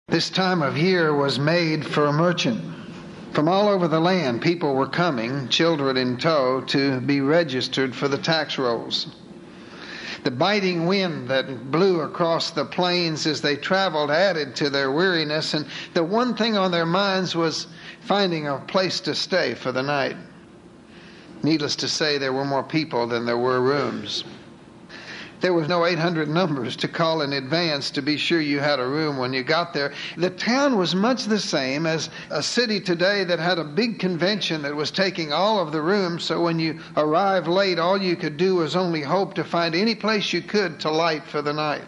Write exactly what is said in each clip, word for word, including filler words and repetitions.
This time of year was made for a merchant. From all over the land, people were coming, children in tow, to be registered for the tax rolls. The biting wind that blew across the plains as they traveled added to their weariness, and the one thing on their minds was finding a place to stay for the night. Needless to say, there were more people than there were rooms. There was no eight hundred numbers to call in advance to be sure you had a room when you got there. The town was much the same as a city today that had a big convention that was taking all of the rooms, so when you arrived late, all you could do was only hope to find any place you could to light for the night.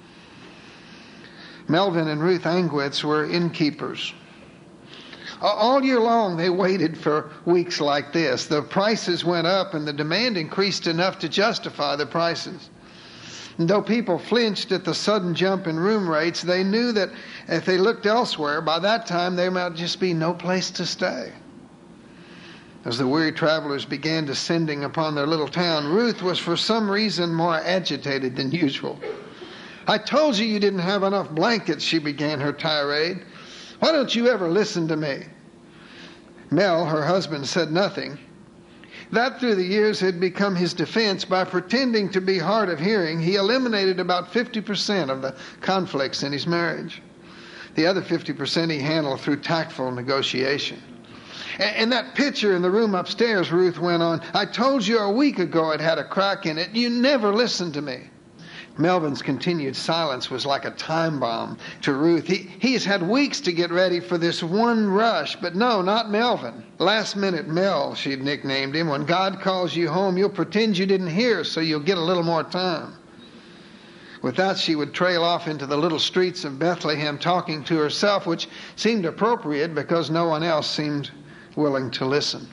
Melvin and Ruth Angwitz were innkeepers. All year long, they waited for weeks like this. The prices went up and the demand increased enough to justify the prices. And though people flinched at the sudden jump in room rates, they knew that if they looked elsewhere, by that time there might just be no place to stay. As the weary travelers began descending upon their little town, Ruth was for some reason more agitated than usual. "I told you you didn't have enough blankets," she began her tirade. "Why don't you ever listen to me?" Mel, her husband, said nothing. That through the years had become his defense. By pretending to be hard of hearing, he eliminated about fifty percent of the conflicts in his marriage. The other fifty percent he handled through tactful negotiation. And that picture in the room upstairs, Ruth went on, "I told you a week ago it had a crack in it. You never listened to me." Melvin's continued silence was like a time bomb to Ruth. He, he has had weeks to get ready for this one rush, but no, not Melvin. Last minute Mel, she'd nicknamed him. When God calls you home, you'll pretend you didn't hear so you'll get a little more time. With that, she would trail off into the little streets of Bethlehem talking to herself, which seemed appropriate because no one else seemed willing to listen.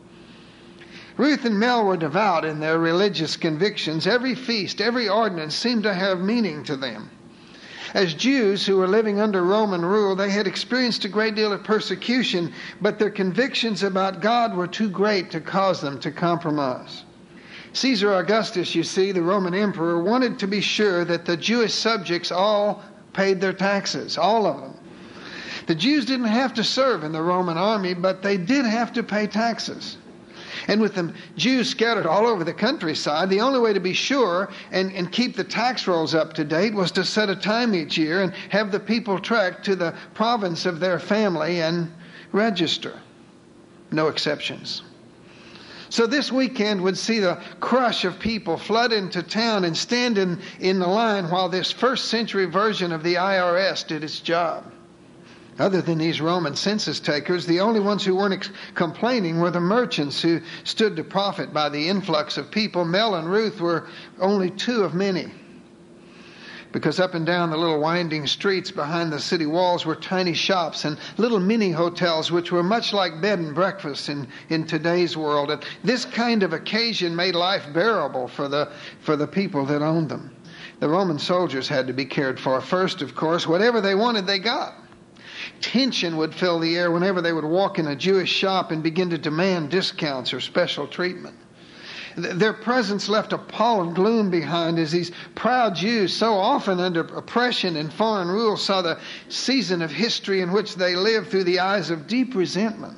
Ruth and Mel were devout in their religious convictions. Every feast, every ordinance seemed to have meaning to them. As Jews who were living under Roman rule, they had experienced a great deal of persecution, but their convictions about God were too great to cause them to compromise. Caesar Augustus, you see, the Roman emperor, wanted to be sure that the Jewish subjects all paid their taxes, all of them. The Jews didn't have to serve in the Roman army, but they did have to pay taxes. And with the Jews scattered all over the countryside, the only way to be sure and, and keep the tax rolls up to date was to set a time each year and have the people trek to the province of their family and register. No exceptions. So this weekend would see the crush of people flood into town and stand in, in the line while this first century version of the I R S did its job. Other than these Roman census takers, the only ones who weren't ex- complaining were the merchants who stood to profit by the influx of people. Mel and Ruth were only two of many, because up and down the little winding streets behind the city walls were tiny shops and little mini hotels which were much like bed and breakfast in, in today's world. And this kind of occasion made life bearable for the, for the people that owned them. The Roman soldiers had to be cared for first, of course. Whatever they wanted, they got. Tension would fill the air whenever they would walk in a Jewish shop and begin to demand discounts or special treatment. Their presence left a pall of gloom behind as these proud Jews, so often under oppression and foreign rule, saw the season of history in which they lived through the eyes of deep resentment.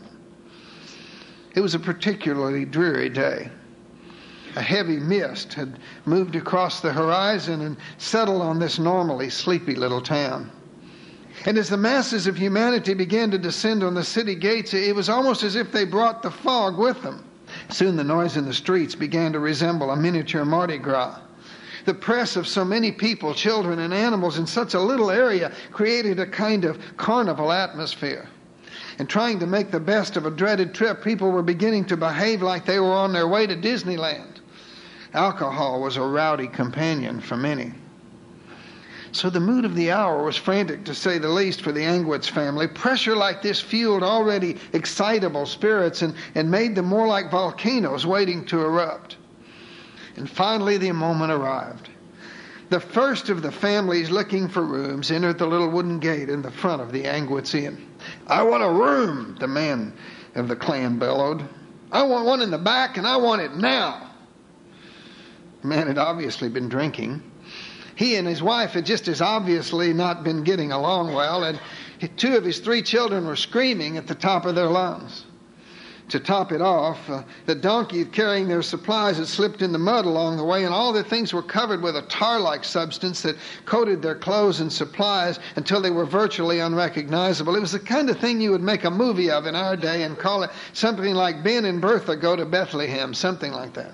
It was a particularly dreary day. A heavy mist had moved across the horizon and settled on this normally sleepy little town. And as the masses of humanity began to descend on the city gates, it was almost as if they brought the fog with them. Soon the noise in the streets began to resemble a miniature Mardi Gras. The press of so many people, children and animals in such a little area created a kind of carnival atmosphere. And trying to make the best of a dreaded trip, people were beginning to behave like they were on their way to Disneyland. Alcohol was a rowdy companion for many. So the mood of the hour was frantic, to say the least, for the Angwitz family. Pressure like this fueled already excitable spirits and, and made them more like volcanoes waiting to erupt. And finally the moment arrived. The first of the families looking for rooms entered the little wooden gate in the front of the Angwitz Inn. "I want a room," the man of the clan bellowed. "I want one in the back, and I want it now." The man had obviously been drinking. He and his wife had just as obviously not been getting along well, and two of his three children were screaming at the top of their lungs. To top it off, uh, the donkey carrying their supplies had slipped in the mud along the way, and all their things were covered with a tar-like substance that coated their clothes and supplies until they were virtually unrecognizable. It was the kind of thing you would make a movie of in our day and call it something like Ben and Bertha Go to Bethlehem, something like that.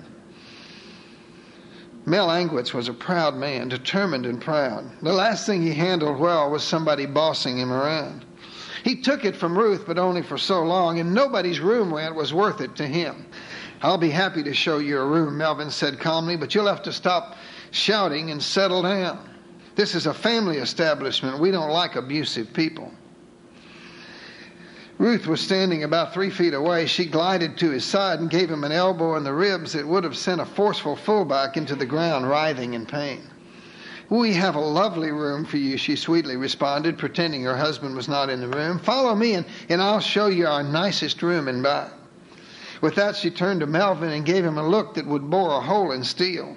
Mel Angwitz was a proud man, determined and proud. The last thing he handled well was somebody bossing him around. He took it from Ruth, but only for so long, and nobody's room rent was worth it to him. I'll be happy to show you a room, Melvin said calmly, but you'll have to stop shouting and settle down. This is a family establishment. We don't like abusive people. Ruth was standing about three feet away. She glided to his side and gave him an elbow in the ribs that would have sent a forceful fullback into the ground, writhing in pain. We have a lovely room for you, she sweetly responded, pretending her husband was not in the room. Follow me and, and I'll show you our nicest room and back. With that, she turned to Melvin and gave him a look that would bore a hole in steel.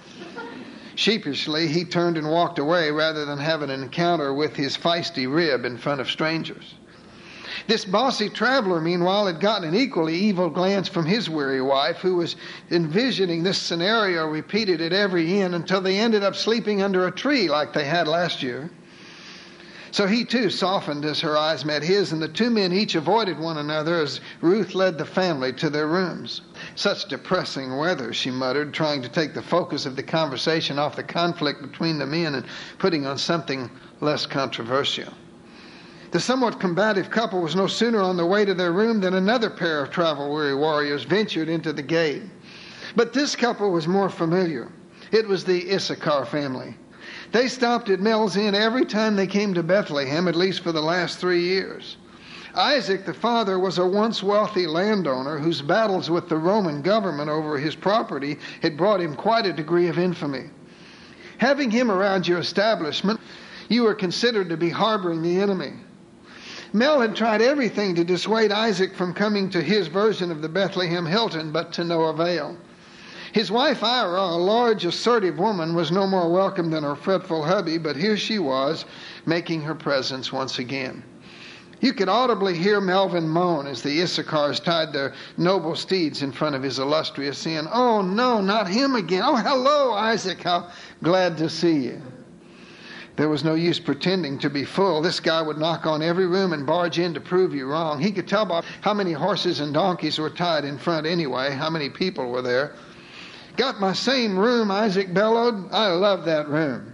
Sheepishly, he turned and walked away rather than have an encounter with his feisty rib in front of strangers. This bossy traveler, meanwhile, had gotten an equally evil glance from his weary wife, who was envisioning this scenario repeated at every inn until they ended up sleeping under a tree like they had last year. So he, too, softened as her eyes met his, and the two men each avoided one another as Ruth led the family to their rooms. Such depressing weather, she muttered, trying to take the focus of the conversation off the conflict between the men and putting on something less controversial. The somewhat combative couple was no sooner on the way to their room than another pair of travel-weary warriors ventured into the gate. But this couple was more familiar. It was the Issachar family. They stopped at Mel's Inn every time they came to Bethlehem, at least for the last three years. Isaac, the father, was a once wealthy landowner whose battles with the Roman government over his property had brought him quite a degree of infamy. Having him around your establishment, you were considered to be harboring the enemy. Mel had tried everything to dissuade Isaac from coming to his version of the Bethlehem Hilton, but to no avail. His wife Ira, a large, assertive woman, was no more welcome than her fretful hubby, but here she was, making her presence once again. You could audibly hear Melvin moan as the Issachars tied their noble steeds in front of his illustrious inn. "Oh, no, not him again. Oh, hello, Isaac. How glad to see you." There was no use pretending to be full. This guy would knock on every room and barge in to prove you wrong. He could tell by how many horses and donkeys were tied in front anyway, how many people were there. "Got my same room," Isaac bellowed. "I love that room."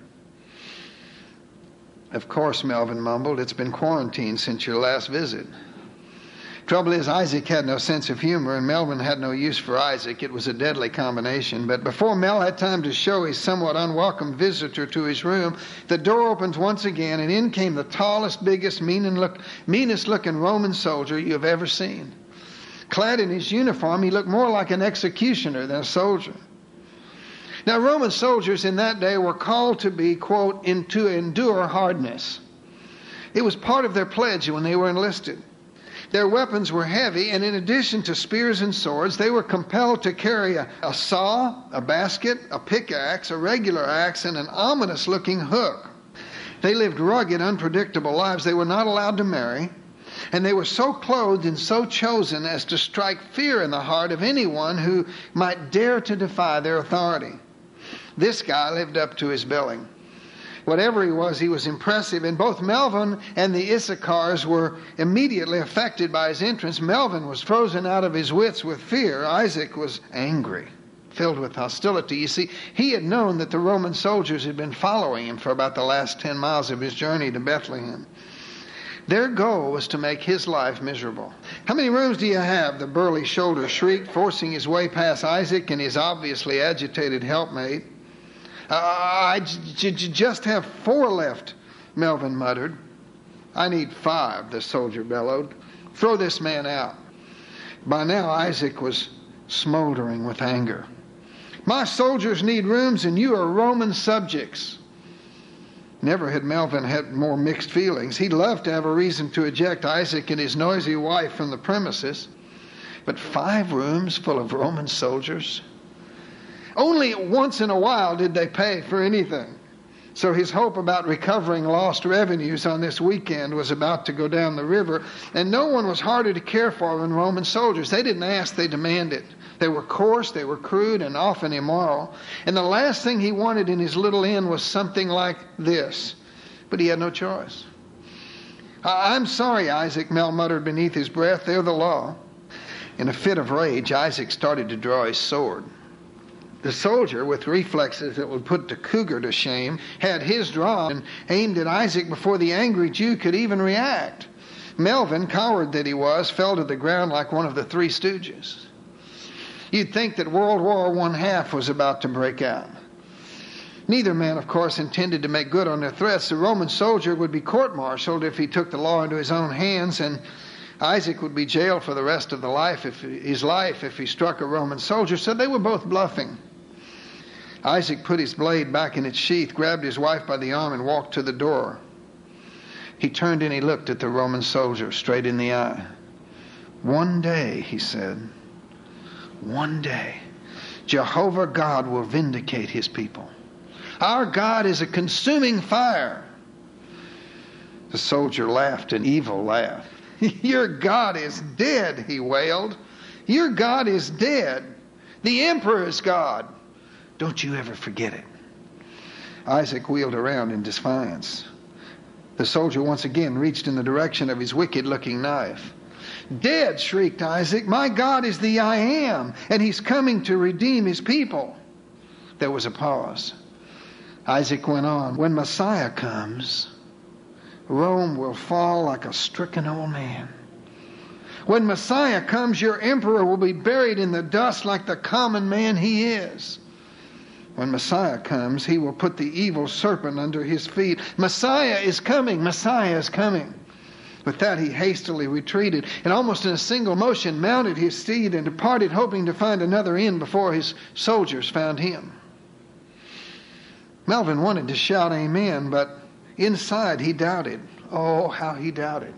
"Of course," Melvin mumbled. "It's been quarantined since your last visit." Trouble is, Isaac had no sense of humor, and Melvin had no use for Isaac. It was a deadly combination. But before Mel had time to show his somewhat unwelcome visitor to his room, the door opened once again, and in came the tallest, biggest, meanest-looking Roman soldier you have ever seen. Clad in his uniform, he looked more like an executioner than a soldier. Now, Roman soldiers in that day were called to be, quote, in, to endure hardness. It was part of their pledge when they were enlisted. Their weapons were heavy, and in addition to spears and swords, they were compelled to carry a, a saw, a basket, a pickaxe, a regular axe, and an ominous-looking hook. They lived rugged, unpredictable lives. They were not allowed to marry, and they were so clothed and so chosen as to strike fear in the heart of anyone who might dare to defy their authority. This guy lived up to his billing. Whatever he was, he was impressive, and both Melvin and the Issachars were immediately affected by his entrance. Melvin was frozen out of his wits with fear. Isaac was angry, filled with hostility. You see, he had known that the Roman soldiers had been following him for about the last ten miles of his journey to Bethlehem. Their goal was to make his life miserable. "How many rooms do you have?" the burly shoulder shrieked, forcing his way past Isaac and his obviously agitated helpmate. Uh, I j- j- just have four left," Melvin muttered. "I need five," the soldier bellowed. "Throw this man out." By now, Isaac was smoldering with anger. "My soldiers need rooms, and you are Roman subjects." Never had Melvin had more mixed feelings. He'd love to have a reason to eject Isaac and his noisy wife from the premises. But five rooms full of Roman soldiers? Only once in a while did they pay for anything. So his hope about recovering lost revenues on this weekend was about to go down the river, and no one was harder to care for than Roman soldiers. They didn't ask, they demanded. They were coarse, they were crude, and often immoral. And the last thing he wanted in his little inn was something like this. But he had no choice. "I'm sorry, Isaac," Mel muttered beneath his breath. "They're the law." In a fit of rage, Isaac started to draw his sword. The soldier, with reflexes that would put the cougar to shame, had his drawn and aimed at Isaac before the angry Jew could even react. Melvin, coward that he was, fell to the ground like one of the Three Stooges. You'd think that World War One half was about to break out. Neither man, of course, intended to make good on their threats. The Roman soldier would be court-martialed if he took the law into his own hands, and Isaac would be jailed for the rest of the life if, his life if he struck a Roman soldier, so they were both bluffing. Isaac put his blade back in its sheath, grabbed his wife by the arm, and walked to the door. He turned and he looked at the Roman soldier straight in the eye. "One day," he said, "one day, Jehovah God will vindicate his people. Our God is a consuming fire." The soldier laughed an evil laugh. "Your God is dead," he wailed. "Your God is dead. The emperor's God. Don't you ever forget it." Isaac wheeled around in defiance. The soldier once again reached in the direction of his wicked-looking knife. "Dead," shrieked Isaac. "My God is the I Am, and he's coming to redeem his people." There was a pause. Isaac went on, "When Messiah comes, Rome will fall like a stricken old man. When Messiah comes, your emperor will be buried in the dust like the common man he is. When Messiah comes, he will put the evil serpent under his feet. Messiah is coming. Messiah is coming." With that, he hastily retreated and almost in a single motion mounted his steed and departed, hoping to find another inn before his soldiers found him. Melvin wanted to shout amen, but inside he doubted. Oh, how he doubted.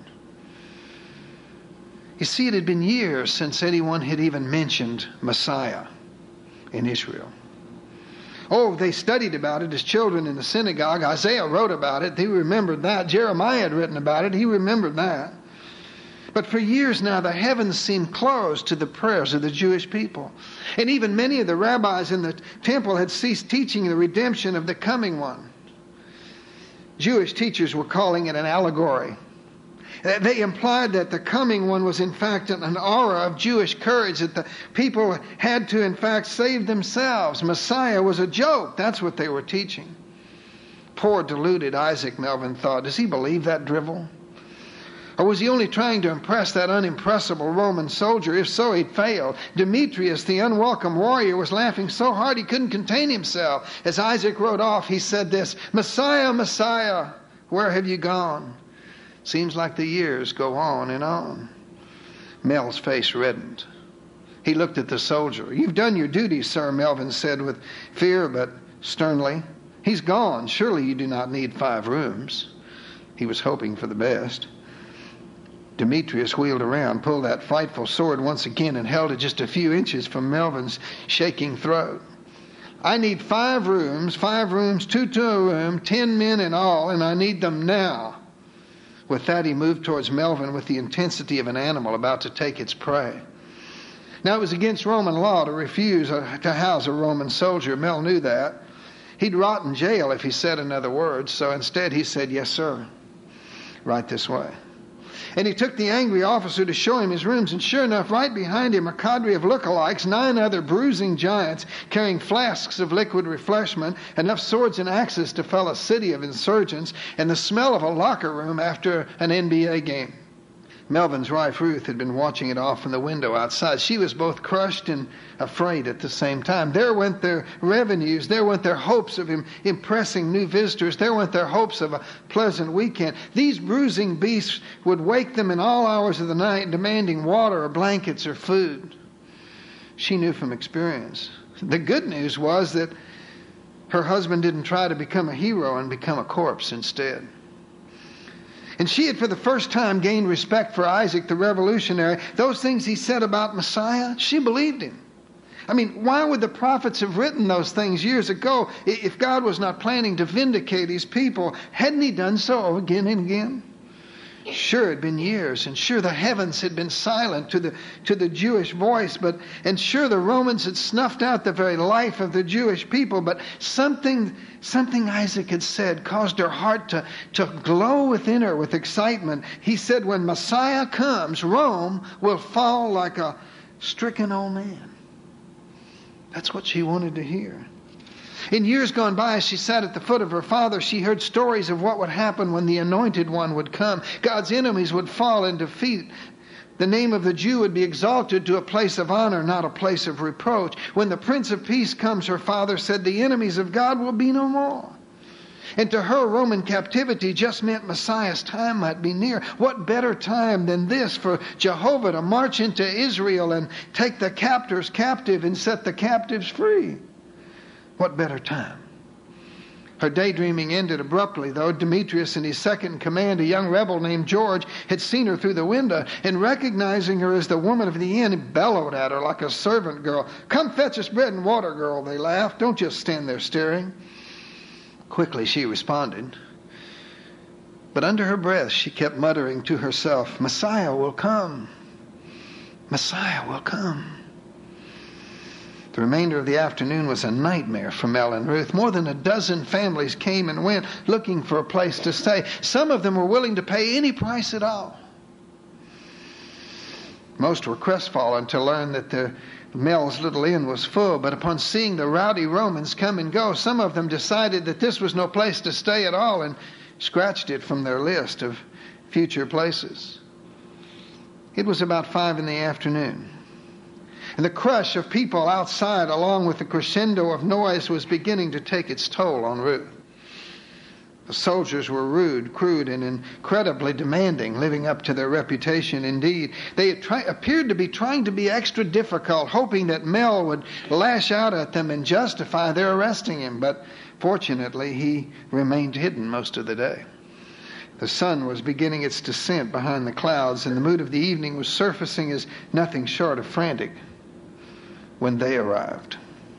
You see, it had been years since anyone had even mentioned Messiah in Israel. Oh, they studied about it as children in the synagogue. Isaiah wrote about it. He remembered that. Jeremiah had written about it. He remembered that. But for years now, the heavens seemed closed to the prayers of the Jewish people. And even many of the rabbis in the temple had ceased teaching the redemption of the coming one. Jewish teachers were calling it an allegory. They implied that the coming one was in fact an aura of Jewish courage, that the people had to in fact save themselves. Messiah was a joke. That's what they were teaching. Poor deluded Isaac, Melvin thought. Does he believe that drivel? Or was he only trying to impress that unimpressible Roman soldier? If so, he'd failed. Demetrius, the unwelcome warrior, was laughing so hard he couldn't contain himself. As Isaac rode off, he said this, "Messiah, Messiah, where have you gone? Seems like the years go on and on." Mel's face reddened. He looked at the soldier. "You've done your duty, sir," Melvin said with fear but sternly. "He's gone. Surely you do not need five rooms." He was hoping for the best. Demetrius wheeled around, pulled that frightful sword once again, and held it just a few inches from Melvin's shaking throat. "I need five rooms, five rooms, two to a room, ten men in all, and I need them now." With that, he moved towards Melvin with the intensity of an animal about to take its prey. Now, it was against Roman law to refuse to house a Roman soldier. Mel knew that. He'd rot in jail if he said another word, so instead he said, "Yes, sir. Right this way." And he took the angry officer to show him his rooms, and sure enough, right behind him, a cadre of lookalikes, nine other bruising giants carrying flasks of liquid refreshment, enough swords and axes to fell a city of insurgents, and the smell of a locker room after an N B A game. Melvin's wife, Ruth, had been watching it all from the window outside. She was both crushed and afraid at the same time. There went their revenues. There went their hopes of him impressing new visitors. There went their hopes of a pleasant weekend. These bruising beasts would wake them in all hours of the night, demanding water or blankets or food. She knew from experience. The good news was that her husband didn't try to become a hero and become a corpse instead. And she had for the first time gained respect for Isaac the revolutionary. Those things he said about Messiah, she believed him. I mean, why would the prophets have written those things years ago if God was not planning to vindicate his people? Hadn't he done so again and again? Sure, it had been years, and sure the heavens had been silent to the to the Jewish voice, but and sure the Romans had snuffed out the very life of the Jewish people, but something something Isaac had said caused her heart to, to glow within her with excitement. He said, when Messiah comes, Rome will fall like a stricken old man. That's what she wanted to hear. In years gone by, as she sat at the foot of her father, she heard stories of what would happen when the Anointed One would come. God's enemies would fall in defeat. The name of the Jew would be exalted to a place of honor, not a place of reproach. When the Prince of Peace comes, her father said, the enemies of God will be no more. And to her, Roman captivity just meant Messiah's time might be near. What better time than this for Jehovah to march into Israel and take the captors captive and set the captives free? What better time? Her daydreaming ended abruptly, though. Demetrius and his second in command, a young rebel named George, had seen her through the window, and recognizing her as the woman of the inn, bellowed at her like a servant girl. Come fetch us bread and water, girl, they laughed. Don't just stand there staring. Quickly she responded. But under her breath she kept muttering to herself, Messiah will come. Messiah will come. The remainder of the afternoon was a nightmare for Mel and Ruth. More than a dozen families came and went looking for a place to stay. Some of them were willing to pay any price at all. Most were crestfallen to learn that the Mel's little inn was full, but upon seeing the rowdy Romans come and go, some of them decided that this was no place to stay at all and scratched it from their list of future places. It was about five in the afternoon. And the crush of people outside, along with the crescendo of noise, was beginning to take its toll on Ruth. The soldiers were rude, crude, and incredibly demanding, living up to their reputation indeed. They had try- appeared to be trying to be extra difficult, hoping that Mel would lash out at them and justify their arresting him. But fortunately, he remained hidden most of the day. The sun was beginning its descent behind the clouds, and the mood of the evening was surfacing as nothing short of frantic when they arrived.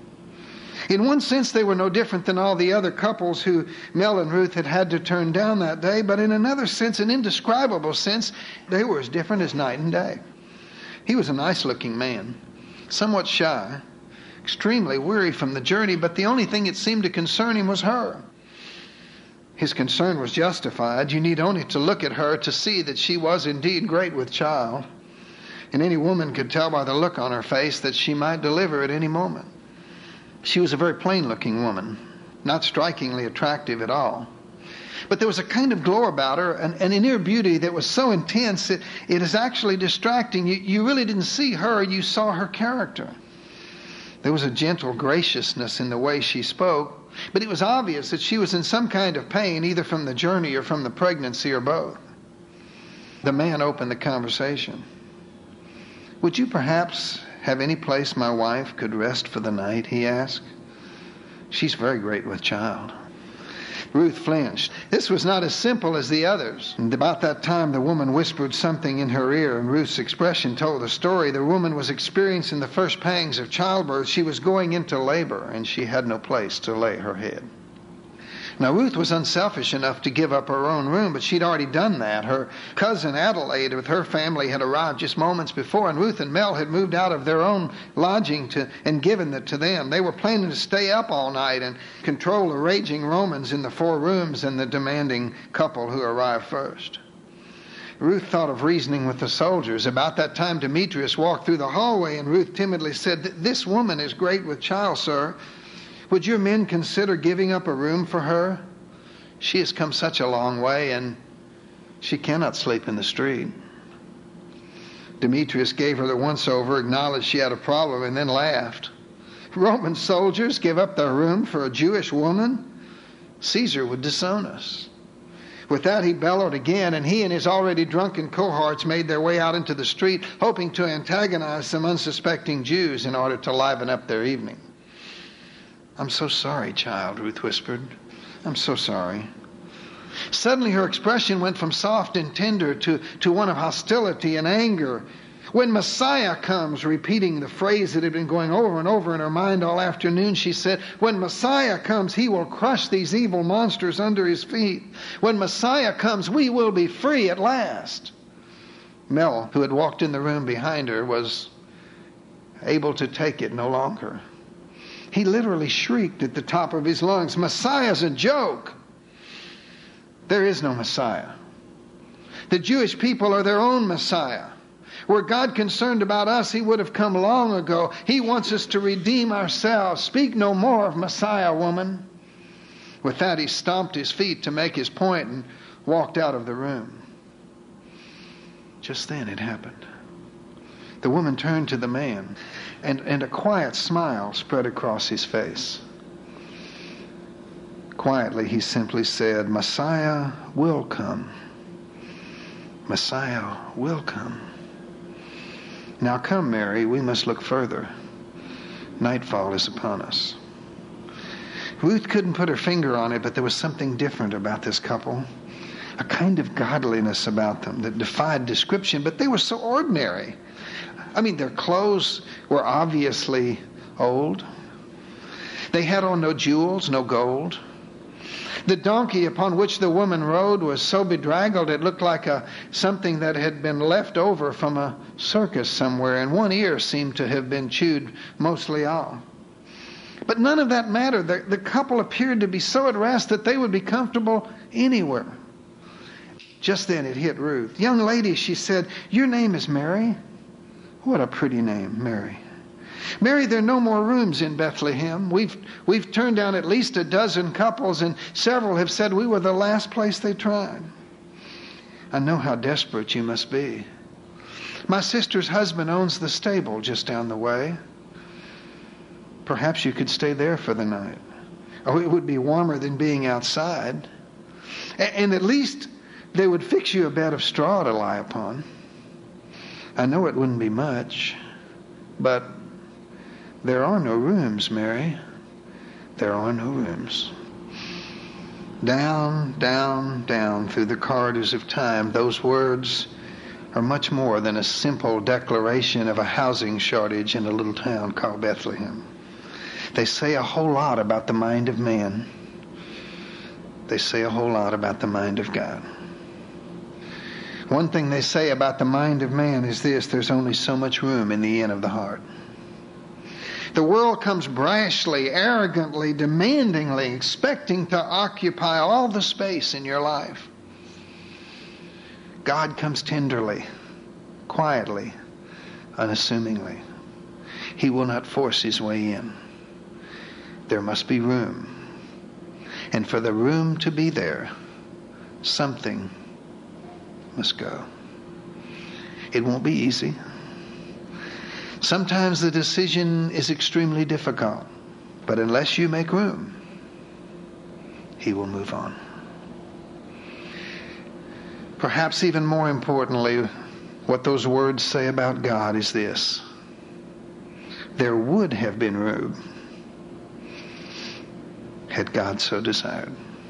In one sense, they were no different than all the other couples who Mel and Ruth had had to turn down that day, but in another sense, an indescribable sense, they were as different as night and day. He was a nice-looking man, somewhat shy, extremely weary from the journey, but the only thing that seemed to concern him was her. His concern was justified. You need only to look at her to see that she was indeed great with child. And any woman could tell by the look on her face that she might deliver at any moment. She was a very plain-looking woman, not strikingly attractive at all. But there was a kind of glow about her, an, an inner beauty that was so intense that it is actually distracting. You, you really didn't see her, you saw her character. There was a gentle graciousness in the way she spoke, but it was obvious that she was in some kind of pain, either from the journey or from the pregnancy or both. The man opened the conversation. Would you perhaps have any place my wife could rest for the night? He asked. She's very great with child. Ruth flinched. This was not as simple as the others. And about that time, the woman whispered something in her ear, and Ruth's expression told the story. The woman was experiencing the first pangs of childbirth. She was going into labor, and she had no place to lay her head. Now, Ruth was unselfish enough to give up her own room, but she'd already done that. Her cousin Adelaide with her family had arrived just moments before, and Ruth and Mel had moved out of their own lodging to, and given it to them. They were planning to stay up all night and control the raging Romans in the four rooms and the demanding couple who arrived first. Ruth thought of reasoning with the soldiers. About that time, Demetrius walked through the hallway, and Ruth timidly said, "This woman is great with child, sir. Would your men consider giving up a room for her? She has come such a long way, and she cannot sleep in the street." Demetrius gave her the once-over, acknowledged she had a problem, and then laughed. Roman soldiers give up their room for a Jewish woman? Caesar would disown us. With that, he bellowed again, and he and his already drunken cohorts made their way out into the street, hoping to antagonize some unsuspecting Jews in order to liven up their evening. "I'm so sorry, child," Ruth whispered. "I'm so sorry." Suddenly her expression went from soft and tender to, to one of hostility and anger. When Messiah comes, repeating the phrase that had been going over and over in her mind all afternoon, she said, when Messiah comes, he will crush these evil monsters under his feet. When Messiah comes, we will be free at last. Mel, who had walked in the room behind her, was able to take it no longer. He literally shrieked at the top of his lungs, Messiah's a joke. There is no Messiah. The Jewish people are their own Messiah. Were God concerned about us, he would have come long ago. He wants us to redeem ourselves. Speak no more of Messiah, woman. With that, he stomped his feet to make his point and walked out of the room. Just then it happened. The woman turned to the man, and, and a quiet smile spread across his face. Quietly, he simply said, Messiah will come. Messiah will come. Now come, Mary, we must look further. Nightfall is upon us. Ruth couldn't put her finger on it, but there was something different about this couple. A kind of godliness about them that defied description, but they were so ordinary. I mean, their clothes were obviously old. They had on no jewels, no gold. The donkey upon which the woman rode was so bedraggled it looked like a something that had been left over from a circus somewhere, and one ear seemed to have been chewed mostly off. But none of that mattered. The, the couple appeared to be so at rest that they would be comfortable anywhere. Just then it hit Ruth. Young lady, she said, your name is Mary? What a pretty name, Mary. Mary, there are no more rooms in Bethlehem. We've we've turned down at least a dozen couples, and several have said we were the last place they tried. I know how desperate you must be. My sister's husband owns the stable just down the way. Perhaps you could stay there for the night. Oh, it would be warmer than being outside. And at least they would fix you a bed of straw to lie upon. I know it wouldn't be much, but there are no rooms, Mary. There are no rooms. Down, down, down through the corridors of time, those words are much more than a simple declaration of a housing shortage in a little town called Bethlehem. They say a whole lot about the mind of man. They say a whole lot about the mind of God. One thing they say about the mind of man is this: there's only so much room in the inn of the heart. The world comes brashly, arrogantly, demandingly, expecting to occupy all the space in your life. God comes tenderly, quietly, unassumingly. He will not force his way in. There must be room. And for the room to be there, something must go. It won't be easy. Sometimes the decision is extremely difficult, but unless you make room, he will move on. Perhaps even more importantly, what those words say about God is this: there would have been room had God so desired.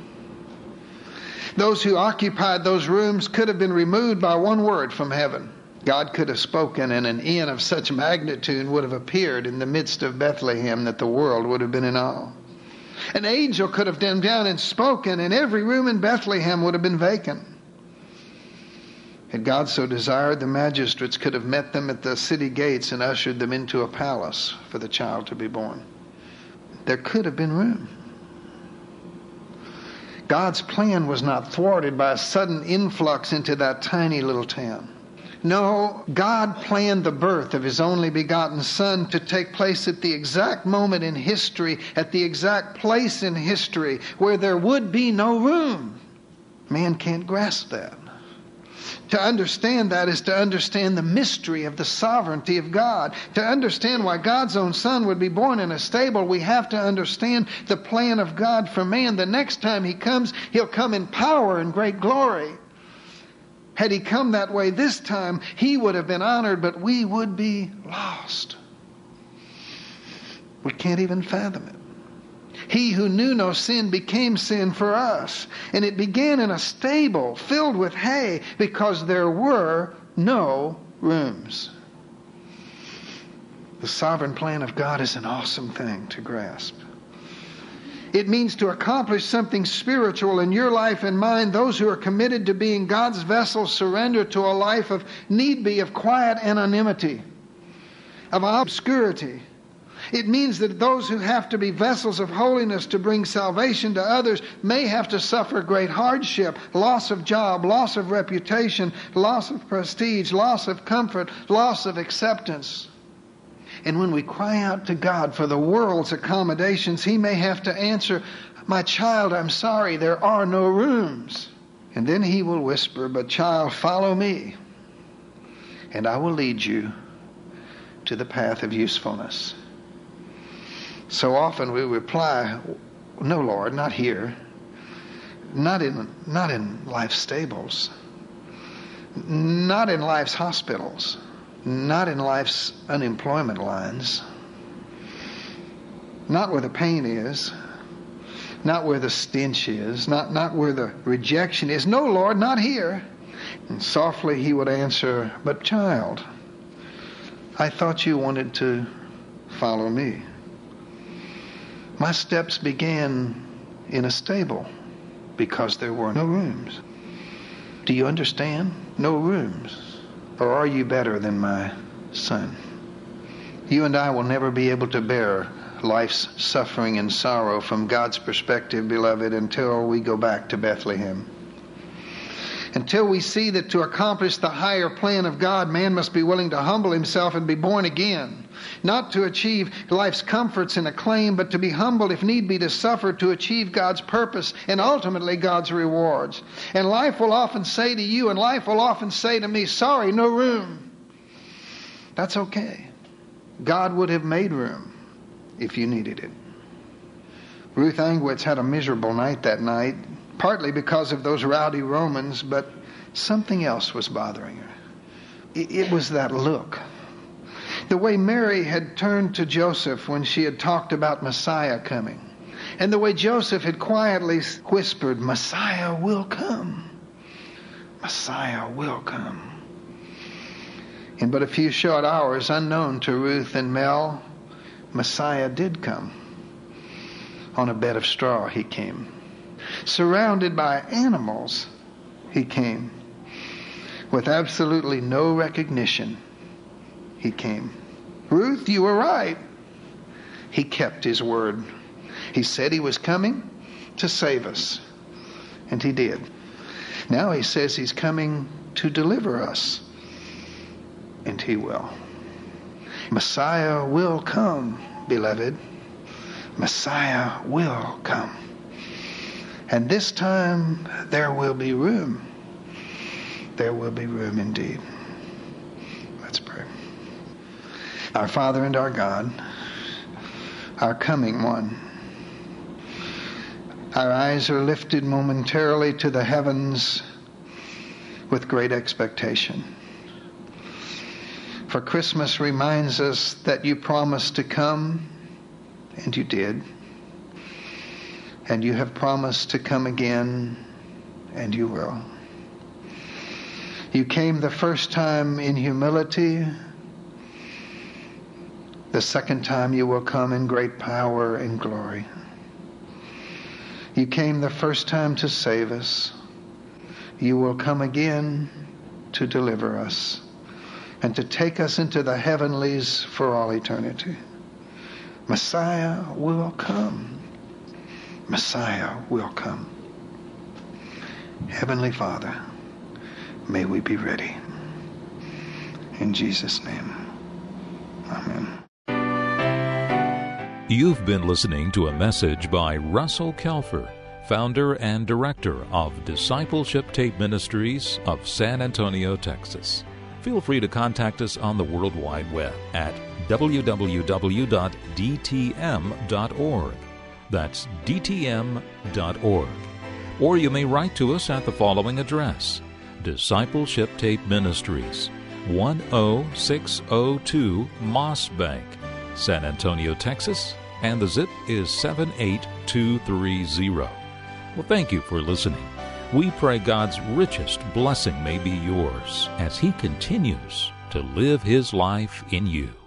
Those who occupied those rooms could have been removed by one word from heaven. God could have spoken, and an inn of such magnitude would have appeared in the midst of Bethlehem that the world would have been in awe. An angel could have come down and spoken, and every room in Bethlehem would have been vacant. Had God so desired, the magistrates could have met them at the city gates and ushered them into a palace for the child to be born. There could have been room. God's plan was not thwarted by a sudden influx into that tiny little town. No, God planned the birth of his only begotten Son to take place at the exact moment in history, at the exact place in history where there would be no room. Man can't grasp that. To understand that is to understand the mystery of the sovereignty of God. To understand why God's own Son would be born in a stable, we have to understand the plan of God for man. The next time he comes, he'll come in power and great glory. Had he come that way this time, he would have been honored, but we would be lost. We can't even fathom it. He who knew no sin became sin for us. And it began in a stable filled with hay because there were no rooms. The sovereign plan of God is an awesome thing to grasp. It means to accomplish something spiritual in your life and mine. Those who are committed to being God's vessels surrender to a life of need be, of quiet anonymity, of obscurity. It means that those who have to be vessels of holiness to bring salvation to others may have to suffer great hardship, loss of job, loss of reputation, loss of prestige, loss of comfort, loss of acceptance. And when we cry out to God for the world's accommodations, He may have to answer, "My child, I'm sorry, there are no rooms." And then He will whisper, "But child, follow me, and I will lead you to the path of usefulness." So often we reply, "No, Lord, not here. Not in, not in life's stables. Not in life's hospitals. Not in life's unemployment lines. Not where the pain is. Not where the stench is. Not, not where the rejection is. No, Lord, not here." And softly He would answer, "But child, I thought you wanted to follow me. My steps began in a stable because there were no rooms. Do you understand? No rooms. Or are you better than my son?" You and I will never be able to bear life's suffering and sorrow from God's perspective, beloved, until we go back to Bethlehem. Until we see that to accomplish the higher plan of God, man must be willing to humble himself and be born again. Not to achieve life's comforts and acclaim, but to be humbled if need be, to suffer to achieve God's purpose and ultimately God's rewards. And life will often say to you, and life will often say to me, "Sorry, no room." That's okay. God would have made room if you needed it. Ruth Angwitz had a miserable night that night, partly because of those rowdy Romans, but something else was bothering her. It was that look. The way Mary had turned to Joseph when she had talked about Messiah coming. And the way Joseph had quietly whispered, "Messiah will come. Messiah will come." In but a few short hours, unknown to Ruth and Mel, Messiah did come. On a bed of straw He came. Surrounded by animals, He came. With absolutely no recognition, He came. "Ruth, you were right." He kept His word. He said He was coming to save us. And He did. Now He says He's coming to deliver us. And He will. Messiah will come, beloved. Messiah will come. And this time there will be room. There will be room indeed. Let's pray. Our Father and our God, our coming one, our eyes are lifted momentarily to the heavens with great expectation. For Christmas reminds us that you promised to come, and you did. And you have promised to come again, and you will. You came the first time in humility. The second time you will come in great power and glory. You came the first time to save us. You will come again to deliver us and to take us into the heavenlies for all eternity. Messiah will come. Messiah will come. Heavenly Father, may we be ready. In Jesus' name, amen. You've been listening to a message by Russell Kelfer, founder and director of Discipleship Tape Ministries of San Antonio, Texas. Feel free to contact us on the World Wide Web at w w w dot d t m dot org. That's d t m dot org. Or you may write to us at the following address: Discipleship Tape Ministries, one oh six oh two Moss Bank, San Antonio, Texas, and the zip is seven eight two three zero. Well, thank you for listening. We pray God's richest blessing may be yours as He continues to live His life in you.